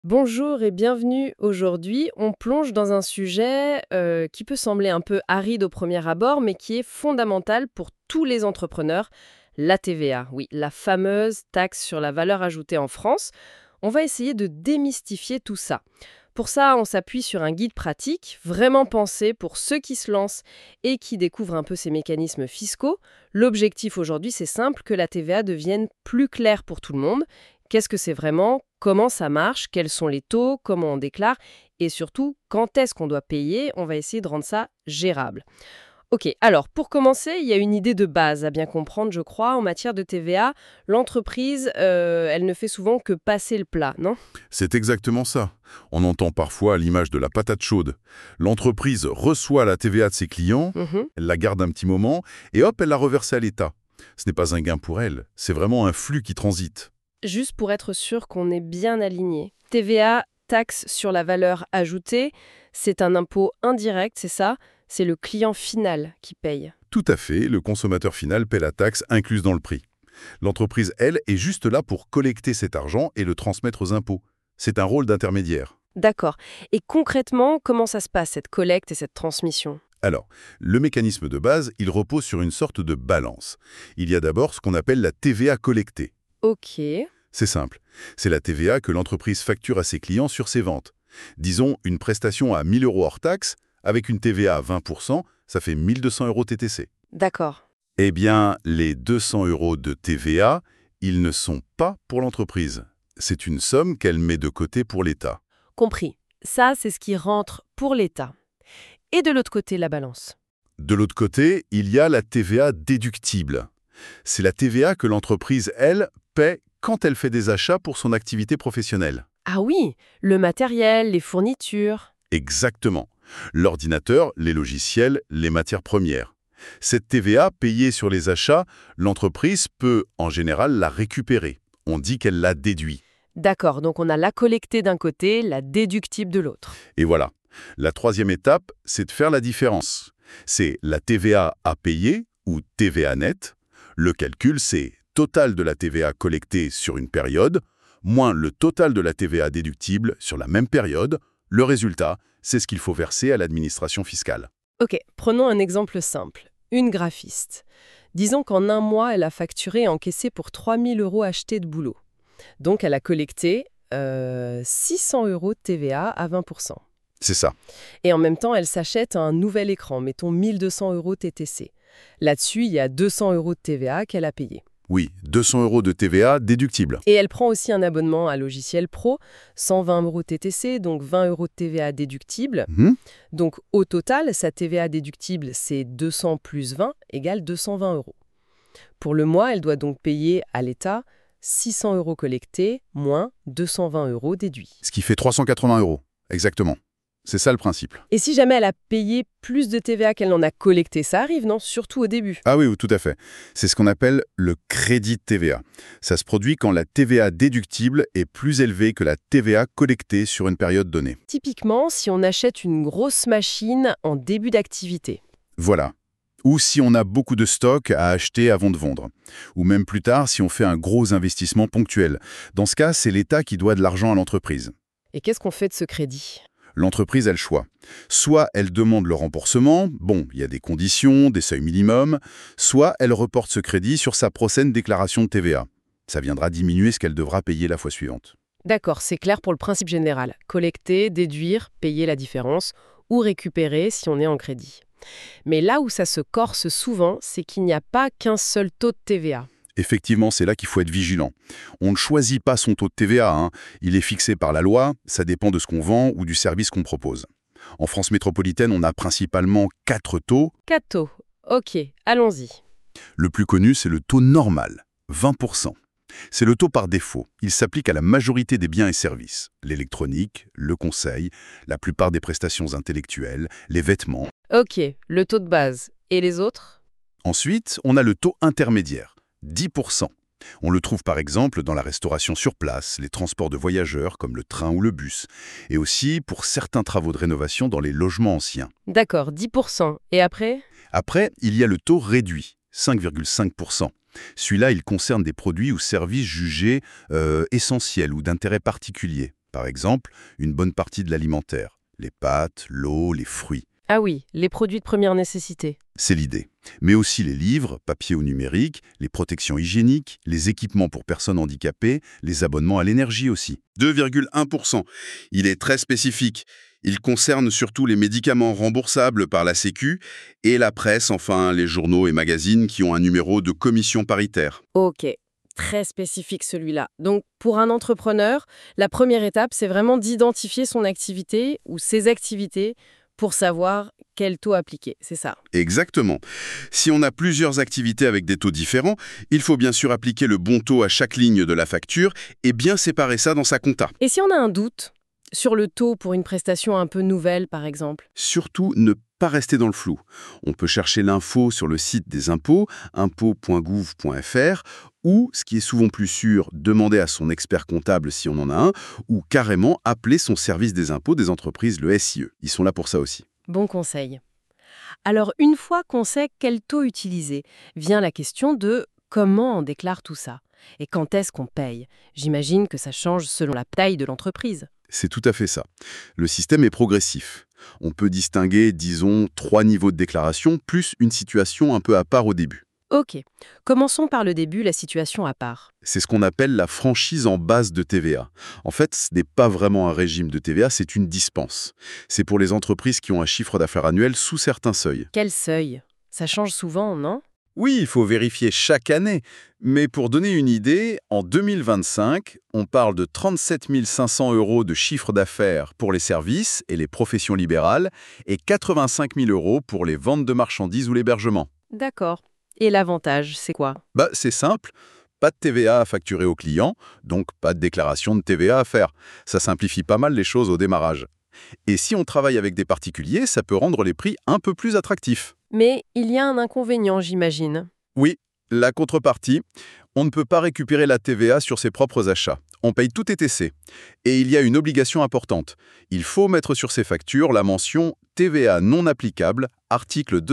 Bonjour et bienvenue. Aujourd'hui, on plonge dans un sujet qui peut sembler un peu aride au premier abord, mais qui est fondamental pour tous les entrepreneurs, la TVA. Oui, la fameuse taxe sur la valeur ajoutée en France. On va essayer de démystifier tout ça. Pour ça, on s'appuie sur un guide pratique, vraiment pensé pour ceux qui se lancent et qui découvrent un peu ces mécanismes fiscaux. L'objectif aujourd'hui, c'est simple, que la TVA devienne plus claire pour tout le monde. Qu'est-ce que c'est vraiment? Comment ça marche? Quels sont les taux? Comment on déclare? Et surtout, quand est-ce qu'on doit payer? On va essayer de rendre ça gérable. Ok, alors pour commencer, il y a une idée de base à bien comprendre, je crois. En matière de TVA, l'entreprise, elle ne fait souvent que passer le plat, non? C'est exactement ça. On entend parfois l'image de la patate chaude. L'entreprise reçoit la TVA de ses clients, Mhm. elle la garde un petit moment, et hop, elle la reverse à l'État. Ce n'est pas un gain pour elle, c'est vraiment un flux qui transite. Juste pour être sûr qu'on est bien aligné. TVA, taxe sur la valeur ajoutée, c'est un impôt indirect, c'est ça? C'est le client final qui paye. Tout à fait, le consommateur final paie la taxe incluse dans le prix. L'entreprise, elle, est juste là pour collecter cet argent et le transmettre aux impôts. C'est un rôle d'intermédiaire. D'accord. Et concrètement, comment ça se passe, cette collecte et cette transmission? Alors, le mécanisme de base, il repose sur une sorte de balance. Il y a d'abord ce qu'on appelle la TVA collectée. Ok. C'est simple. C'est la TVA que l'entreprise facture à ses clients sur ses ventes. Disons, une prestation à 1 000 € hors taxe, avec une TVA à 20%, ça fait 1 200 € TTC. D'accord. Eh bien, les 200 € de TVA, ils ne sont pas pour l'entreprise. C'est une somme qu'elle met de côté pour l'État. Compris. Ça, c'est ce qui rentre pour l'État. Et de l'autre côté, la balance. De l'autre côté, il y a la TVA déductible. C'est la TVA que l'entreprise, elle, paie quand elle fait des achats pour son activité professionnelle. Ah oui, le matériel, les fournitures. Exactement. L'ordinateur, les logiciels, les matières premières. Cette TVA payée sur les achats, l'entreprise peut en général la récupérer. On dit qu'elle l'a déduit. D'accord, donc on a la collectée d'un côté, la déductible de l'autre. Et voilà. La troisième étape, c'est de faire la différence. C'est la TVA à payer ou TVA nette. Le calcul, c'est total de la TVA collectée sur une période, moins le total de la TVA déductible sur la même période. Le résultat, c'est ce qu'il faut verser à l'administration fiscale. Ok, prenons un exemple simple. Une graphiste. Disons qu'en un mois, elle a facturé et encaissé pour 3 000 € achetés de boulot. Donc elle a collecté 600 € de TVA à 20%. C'est ça. Et en même temps, elle s'achète un nouvel écran, mettons 1 200 € TTC. Là-dessus, il y a 200 € de TVA qu'elle a payé. Oui, 200 € de TVA déductible. Et elle prend aussi un abonnement à logiciel pro, 120 € TTC, donc 20 € de TVA déductible. Mhm. Donc au total, sa TVA déductible, c'est 200 plus 20 égale 220 €. Pour le mois, elle doit donc payer à l'État 600 € collectés moins 220 € déduits. Ce qui fait 380 €. Exactement. C'est ça le principe. Et si jamais elle a payé plus de TVA qu'elle n'en a collecté, ça arrive, non? Surtout au début. Ah oui, oui, tout à fait. C'est ce qu'on appelle le crédit de TVA. Ça se produit quand la TVA déductible est plus élevée que la TVA collectée sur une période donnée. Typiquement, si on achète une grosse machine en début d'activité. Voilà. Ou si on a beaucoup de stocks à acheter avant de vendre. Ou même plus tard, si on fait un gros investissement ponctuel. Dans ce cas, c'est l'État qui doit de l'argent à l'entreprise. Et qu'est-ce qu'on fait de ce crédit? L'entreprise a le choix. Soit elle demande le remboursement, bon, il y a des conditions, des seuils minimums, soit elle reporte ce crédit sur sa prochaine déclaration de TVA. Ça viendra diminuer ce qu'elle devra payer la fois suivante. D'accord, c'est clair pour le principe général. Collecter, déduire, payer la différence ou récupérer si on est en crédit. Mais là où ça se corse souvent, c'est qu'il n'y a pas qu'un seul taux de TVA. Effectivement, c'est là qu'il faut être vigilant. On ne choisit pas son taux de TVA, hein. Il est fixé par la loi, ça dépend de ce qu'on vend ou du service qu'on propose. En France métropolitaine, on a principalement 4 taux. 4 taux. Ok, allons-y. Le plus connu, c'est le taux normal, 20%. C'est le taux par défaut. Il s'applique à la majorité des biens et services. L'électronique, le conseil, la plupart des prestations intellectuelles, les vêtements. Ok, le taux de base. Et les autres? Ensuite, on a le taux intermédiaire, 10%. On le trouve par exemple dans la restauration sur place, les transports de voyageurs comme le train ou le bus, et aussi pour certains travaux de rénovation dans les logements anciens. D'accord, 10%. Et après? Après, il y a le taux réduit, 5,5%. Celui-là, il concerne des produits ou services jugés essentiels ou d'intérêt particulier. Par exemple, une bonne partie de l'alimentaire, les pâtes, l'eau, les fruits. Ah oui, les produits de première nécessité. C'est l'idée. Mais aussi les livres, papier ou numérique, les protections hygiéniques, les équipements pour personnes handicapées, les abonnements à l'énergie aussi. 2,1%. Il est très spécifique. Il concerne surtout les médicaments remboursables par la Sécu et la presse, enfin les journaux et magazines qui ont un numéro de commission paritaire. Ok, très spécifique celui-là. Donc pour un entrepreneur, la première étape, c'est vraiment d'identifier son activité ou ses activités pour savoir quel taux appliquer, c'est ça. Exactement. Si on a plusieurs activités avec des taux différents, il faut bien sûr appliquer le bon taux à chaque ligne de la facture et bien séparer ça dans sa compta. Et si on a un doute sur le taux pour une prestation un peu nouvelle, par exemple? Surtout, ne pas rester dans le flou. On peut chercher l'info sur le site des impôts, impôts.gouv.fr, ou, ce qui est souvent plus sûr, demander à son expert comptable si on en a un, ou carrément appeler son service des impôts des entreprises, le SIE. Ils sont là pour ça aussi. Bon conseil. Alors, une fois qu'on sait quel taux utiliser, vient la question de comment on déclare tout ça et quand est-ce qu'on paye. J'imagine que ça change selon la taille de l'entreprise. C'est tout à fait ça. Le système est progressif. On peut distinguer, disons, 3 niveaux de déclaration, plus une situation un peu à part au début. Ok, commençons par le début, la situation à part. C'est ce qu'on appelle la franchise en base de TVA. En fait, ce n'est pas vraiment un régime de TVA, c'est une dispense. C'est pour les entreprises qui ont un chiffre d'affaires annuel sous certains seuils. Quel seuil? Ça change souvent, non? Oui, il faut vérifier chaque année. Mais pour donner une idée, en 2025, on parle de 37 500 € de chiffre d'affaires pour les services et les professions libérales et 85 000 € pour les ventes de marchandises ou l'hébergement. D'accord. Et l'avantage, c'est quoi? C'est simple. Pas de TVA à facturer aux clients, donc pas de déclaration de TVA à faire. Ça simplifie pas mal les choses au démarrage. Et si on travaille avec des particuliers, ça peut rendre les prix un peu plus attractifs. Mais il y a un inconvénient, j'imagine. Oui, la contrepartie, on ne peut pas récupérer la TVA sur ses propres achats. On paye tout TTC. Et il y a une obligation importante. Il faut mettre sur ses factures la mention TVA non applicable, article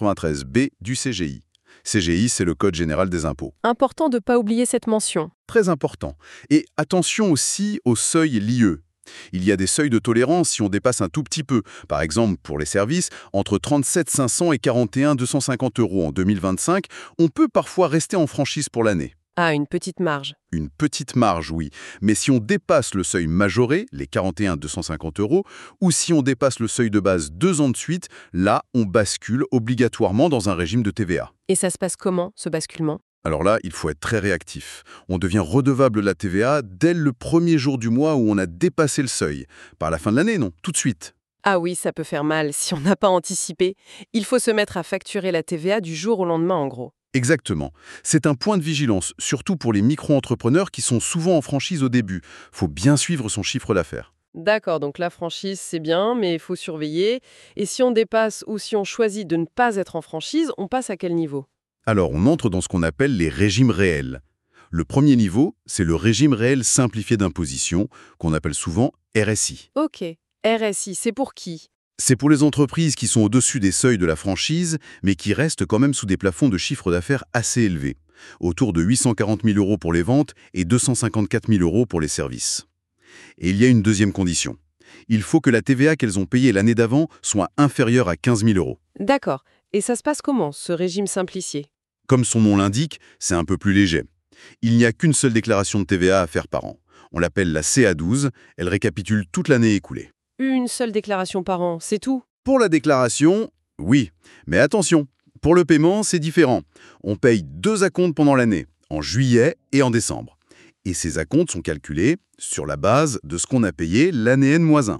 293B du CGI. CGI, c'est le Code général des impôts. Important de ne pas oublier cette mention. Très important. Et attention aussi au seuil l'IE. Il y a des seuils de tolérance si on dépasse un tout petit peu. Par exemple, pour les services, entre 37 500 et 41 250 € en 2025, on peut parfois rester en franchise pour l'année. Ah, une petite marge. Une petite marge, oui. Mais si on dépasse le seuil majoré, les 41 250 €, ou si on dépasse le seuil de base 2 ans de suite, là, on bascule obligatoirement dans un régime de TVA. Et ça se passe comment, ce basculement? Alors là, il faut être très réactif. On devient redevable de la TVA dès le premier jour du mois où on a dépassé le seuil. Pas à la fin de l'année, non, tout de suite. Ah oui, ça peut faire mal si on n'a pas anticipé. Il faut se mettre à facturer la TVA du jour au lendemain, en gros. Exactement. C'est un point de vigilance, surtout pour les micro-entrepreneurs qui sont souvent en franchise au début. Faut bien suivre son chiffre d'affaires. D'accord, donc la franchise, c'est bien, mais il faut surveiller. Et si on dépasse ou si on choisit de ne pas être en franchise, on passe à quel niveau? Alors, on entre dans ce qu'on appelle les régimes réels. Le premier niveau, c'est le régime réel simplifié d'imposition, qu'on appelle souvent RSI. Ok, RSI, c'est pour qui? C'est pour les entreprises qui sont au-dessus des seuils de la franchise, mais qui restent quand même sous des plafonds de chiffre d'affaires assez élevés, autour de 840 000 € pour les ventes et 254 000 € pour les services. Et il y a une deuxième condition. Il faut que la TVA qu'elles ont payée l'année d'avant soit inférieure à 15 000 €. D'accord. Et ça se passe comment, ce régime simplifié? Comme son nom l'indique, c'est un peu plus léger. Il n'y a qu'une seule déclaration de TVA à faire par an. On l'appelle la CA12, elle récapitule toute l'année écoulée. Une seule déclaration par an, c'est tout? Pour la déclaration, oui. Mais attention, pour le paiement, c'est différent. On paye 2 acomptes pendant l'année, en juillet et en décembre. Et ces acomptes sont calculés sur la base de ce qu'on a payé l'année N-1.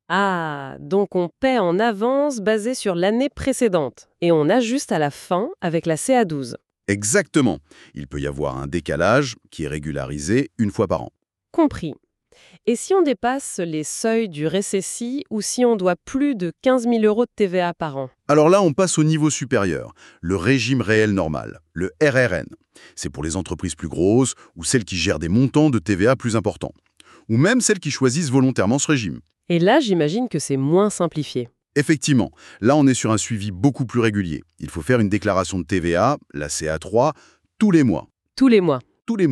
Ah, donc on paie en avance basé sur l'année précédente. Et on ajuste à la fin avec la CA12. Exactement. Il peut y avoir un décalage qui est régularisé une fois par an. Compris. Et si on dépasse les seuils du RSSI ou si on doit plus de 15 000 € de TVA par an? Alors là, on passe au niveau supérieur, le régime réel normal, le RRN. C'est pour les entreprises plus grosses ou celles qui gèrent des montants de TVA plus importants. Ou même celles qui choisissent volontairement ce régime. Et là, j'imagine que c'est moins simplifié. Effectivement, là on est sur un suivi beaucoup plus régulier. Il faut faire une déclaration de TVA, la CA3, tous les mois. Tous les mois. Tous les mois.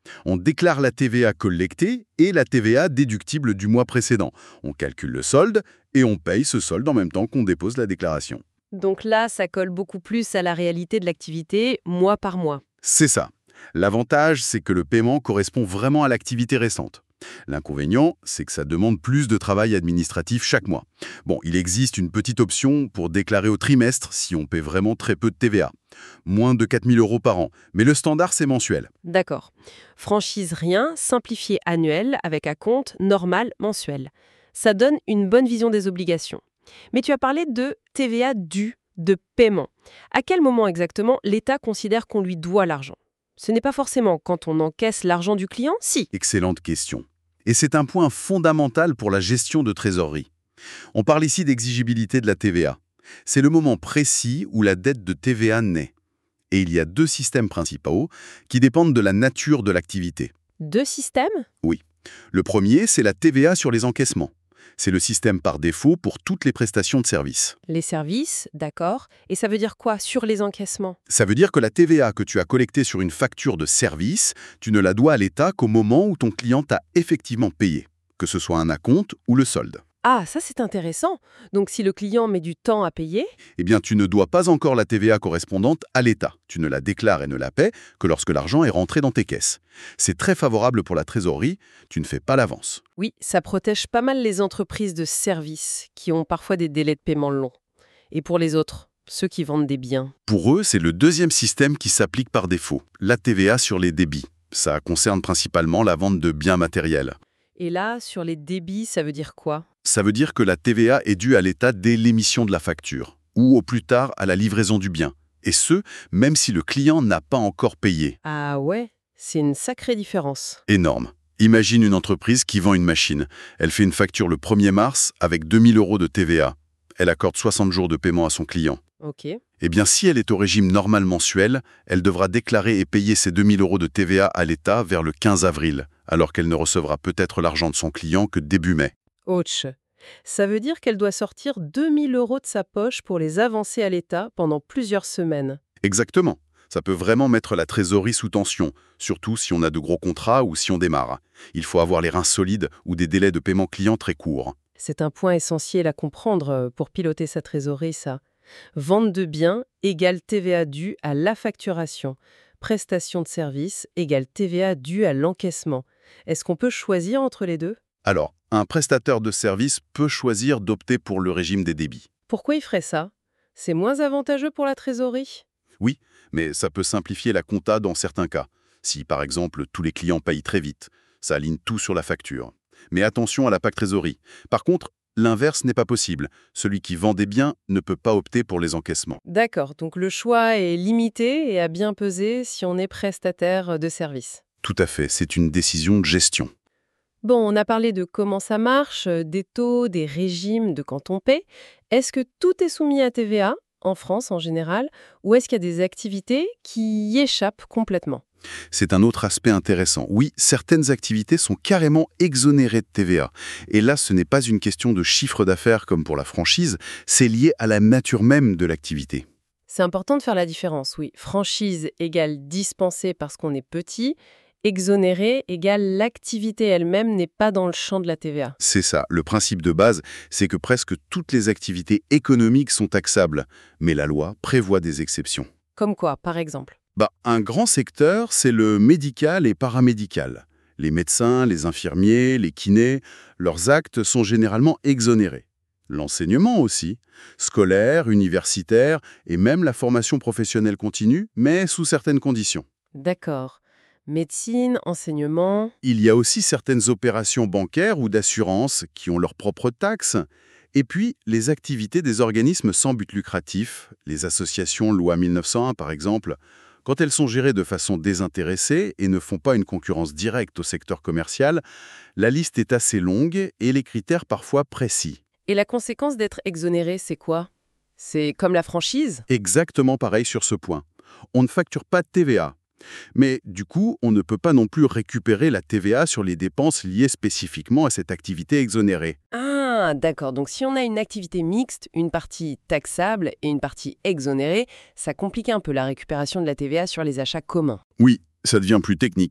On déclare la TVA collectée et la TVA déductible du mois précédent. On calcule le solde et on paye ce solde en même temps qu'on dépose la déclaration. Donc là, ça colle beaucoup plus à la réalité de l'activité, mois par mois. C'est ça. L'avantage, c'est que le paiement correspond vraiment à l'activité récente. L'inconvénient, c'est que ça demande plus de travail administratif chaque mois. Bon, il existe une petite option pour déclarer au trimestre si on paie vraiment très peu de TVA. Moins de 4 000 € par an, mais le standard, c'est mensuel. D'accord. Franchise rien, simplifié annuel avec un compte normal mensuel. Ça donne une bonne vision des obligations. Mais tu as parlé de TVA due, de paiement. À quel moment exactement l'État considère qu'on lui doit l'argent? Ce n'est pas forcément quand on encaisse l'argent du client, si. Excellente question. Et c'est un point fondamental pour la gestion de trésorerie. On parle ici d'exigibilité de la TVA. C'est le moment précis où la dette de TVA naît. Et il y a deux systèmes principaux qui dépendent de la nature de l'activité. Deux systèmes? Oui. Le premier, c'est la TVA sur les encaissements. C'est le système par défaut pour toutes les prestations de services. Les services, d'accord. Et ça veut dire quoi sur les encaissements? Ça veut dire que la TVA que tu as collectée sur une facture de service, tu ne la dois à l'État qu'au moment où ton client t'a effectivement payé, que ce soit un acompte ou le solde. Ah, ça c'est intéressant. Donc si le client met du temps à payer, Eh bien, tu ne dois pas encore la TVA correspondante à l'État. Tu ne la déclares et ne la paies que lorsque l'argent est rentré dans tes caisses. C'est très favorable pour la trésorerie, tu ne fais pas l'avance. oui, ça protège pas mal les entreprises de services qui ont parfois des délais de paiement longs. Et pour les autres, ceux qui vendent des biens. Pour eux, c'est le deuxième système qui s'applique par défaut, la TVA sur les débits. Ça concerne principalement la vente de biens matériels. Et là, sur les débits, ça veut dire quoi? Ça veut dire que la TVA est due à l'État dès l'émission de la facture, ou au plus tard à la livraison du bien. Et ce, même si le client n'a pas encore payé. Ah ouais, c'est une sacrée différence. Énorme. Imagine une entreprise qui vend une machine. Elle fait une facture le 1er mars avec 2 000 € de TVA. Elle accorde 60 jours de paiement à son client. Ok. Eh bien, si elle est au régime normal mensuel, elle devra déclarer et payer ses 2 000 € de TVA à l'État vers le 15 avril, alors qu'elle ne recevra peut-être l'argent de son client que début mai. Ouch. Ça veut dire qu'elle doit sortir 2000 € de sa poche pour les avancer à l'État pendant plusieurs semaines. Exactement. Ça peut vraiment mettre la trésorerie sous tension, surtout si on a de gros contrats ou si on démarre. Il faut avoir les reins solides ou des délais de paiement client très courts. C'est un point essentiel à comprendre pour piloter sa trésorerie, ça. Vente de biens égale TVA due à la facturation. Prestation de service égale TVA due à l'encaissement. Est-ce qu'on peut choisir entre les deux? Alors, un prestataire de service peut choisir d'opter pour le régime des débits. Pourquoi il ferait ça? C'est moins avantageux pour la trésorerie? Oui, mais ça peut simplifier la compta dans certains cas. Si, par exemple, tous les clients payent très vite, ça aligne tout sur la facture. Mais attention à la PAC trésorerie. Par contre, l'inverse n'est pas possible. Celui qui vend des biens ne peut pas opter pour les encaissements. D'accord, donc le choix est limité et à bien peser si on est prestataire de service. Tout à fait, c'est une décision de gestion. Bon, on a parlé de comment ça marche, des taux, des régimes, de quand on paie. Est-ce que tout est soumis à TVA, en France en général, ou est-ce qu'il y a des activités qui y échappent complètement? C'est un autre aspect intéressant. Oui, certaines activités sont carrément exonérées de TVA. Et là, ce n'est pas une question de chiffre d'affaires comme pour la franchise, c'est lié à la nature même de l'activité. C'est important de faire la différence, oui. Franchise égale dispensée parce qu'on est petit, exonéré égale l'activité elle-même n'est pas dans le champ de la TVA. C'est ça. Le principe de base, c'est que presque toutes les activités économiques sont taxables. Mais la loi prévoit des exceptions. Comme quoi, par exemple? Un grand secteur, c'est le médical et paramédical. Les médecins, les infirmiers, les kinés, leurs actes sont généralement exonérés. L'enseignement aussi, scolaire, universitaire et même la formation professionnelle continue, mais sous certaines conditions. D'accord. Médecine, enseignement. Il y a aussi certaines opérations bancaires ou d'assurance qui ont leurs propres taxes. Et puis, les activités des organismes sans but lucratif, les associations loi 1901 par exemple, quand elles sont gérées de façon désintéressée et ne font pas une concurrence directe au secteur commercial, la liste est assez longue et les critères parfois précis. Et la conséquence d'être exonéré, c'est quoi? C'est comme la franchise? Exactement pareil sur ce point. On ne facture pas de TVA. Mais du coup, on ne peut pas non plus récupérer la TVA sur les dépenses liées spécifiquement à cette activité exonérée. Ah, d'accord. Donc si on a une activité mixte, une partie taxable et une partie exonérée, ça complique un peu la récupération de la TVA sur les achats communs. Oui, ça devient plus technique.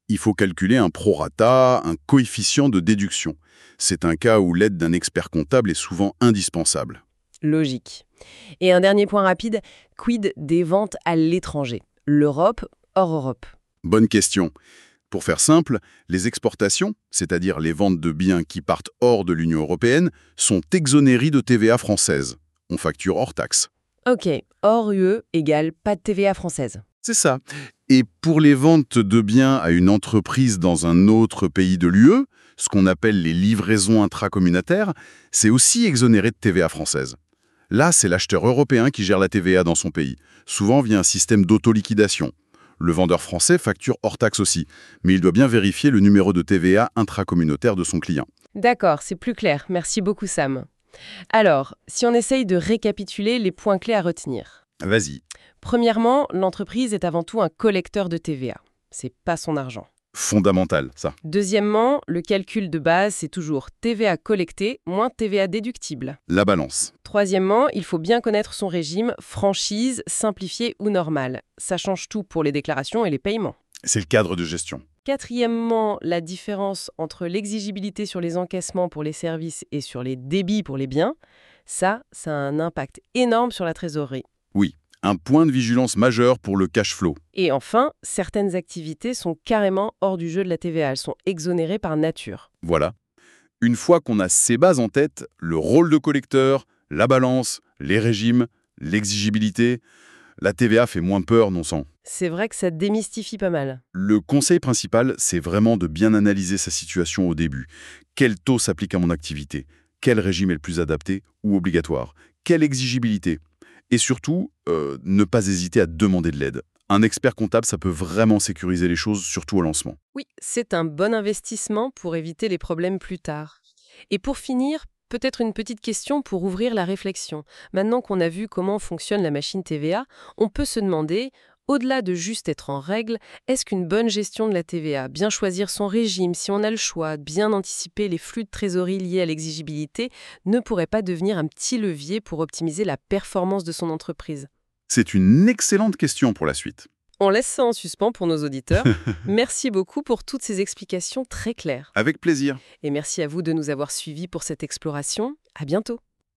Il faut calculer un prorata, un coefficient de déduction. C'est un cas où l'aide d'un expert comptable est souvent indispensable. Logique. Et un dernier point rapide, quid des ventes à l'étranger? L'Europe, hors Europe. Bonne question. Pour faire simple, les exportations, c'est-à-dire les ventes de biens qui partent hors de l'Union européenne, sont exonérées de TVA française. On facture hors taxe. Ok, hors UE égale pas de TVA française. C'est ça. Et pour les ventes de biens à une entreprise dans un autre pays de l'UE, ce qu'on appelle les livraisons intracommunautaires, c'est aussi exonéré de TVA française. Là, c'est l'acheteur européen qui gère la TVA dans son pays, souvent via un système d'autoliquidation. Le vendeur français facture hors taxe aussi, mais il doit bien vérifier le numéro de TVA intracommunautaire de son client. D'accord, c'est plus clair. Merci beaucoup Sam. Alors, si on essaye de récapituler les points clés à retenir. Vas-y. Premièrement, l'entreprise est avant tout un collecteur de TVA. C'est pas son argent. Fondamental, ça. Deuxièmement, le calcul de base, c'est toujours TVA collectée moins TVA déductible. La balance. Troisièmement, il faut bien connaître son régime, franchise, simplifié ou normal. Ça change tout pour les déclarations et les paiements. C'est le cadre de gestion. Quatrièmement, la différence entre l'exigibilité sur les encaissements pour les services et sur les débits pour les biens, ça a un impact énorme sur la trésorerie. Oui, un point de vigilance majeur pour le cash flow. Et enfin, certaines activités sont carrément hors du jeu de la TVA, elles sont exonérées par nature. Voilà. Une fois qu'on a ces bases en tête, le rôle de collecteur, la balance, les régimes, l'exigibilité, la TVA fait moins peur, non sans. C'est vrai que ça démystifie pas mal. Le conseil principal, c'est vraiment de bien analyser sa situation au début. Quel taux s'applique à mon activité? Quel régime est le plus adapté ou obligatoire? Quelle exigibilité? Et surtout, ne pas hésiter à demander de l'aide. Un expert comptable, ça peut vraiment sécuriser les choses, surtout au lancement. Oui, c'est un bon investissement pour éviter les problèmes plus tard. Et pour finir, peut-être une petite question pour ouvrir la réflexion. Maintenant qu'on a vu comment fonctionne la machine TVA, on peut se demander, au-delà de juste être en règle, est-ce qu'une bonne gestion de la TVA, bien choisir son régime si on a le choix, bien anticiper les flux de trésorerie liés à l'exigibilité, ne pourrait pas devenir un petit levier pour optimiser la performance de son entreprise? C'est une excellente question pour la suite. On laisse ça en suspens pour nos auditeurs. Merci beaucoup pour toutes ces explications très claires. Avec plaisir. Et merci à vous de nous avoir suivis pour cette exploration. À bientôt.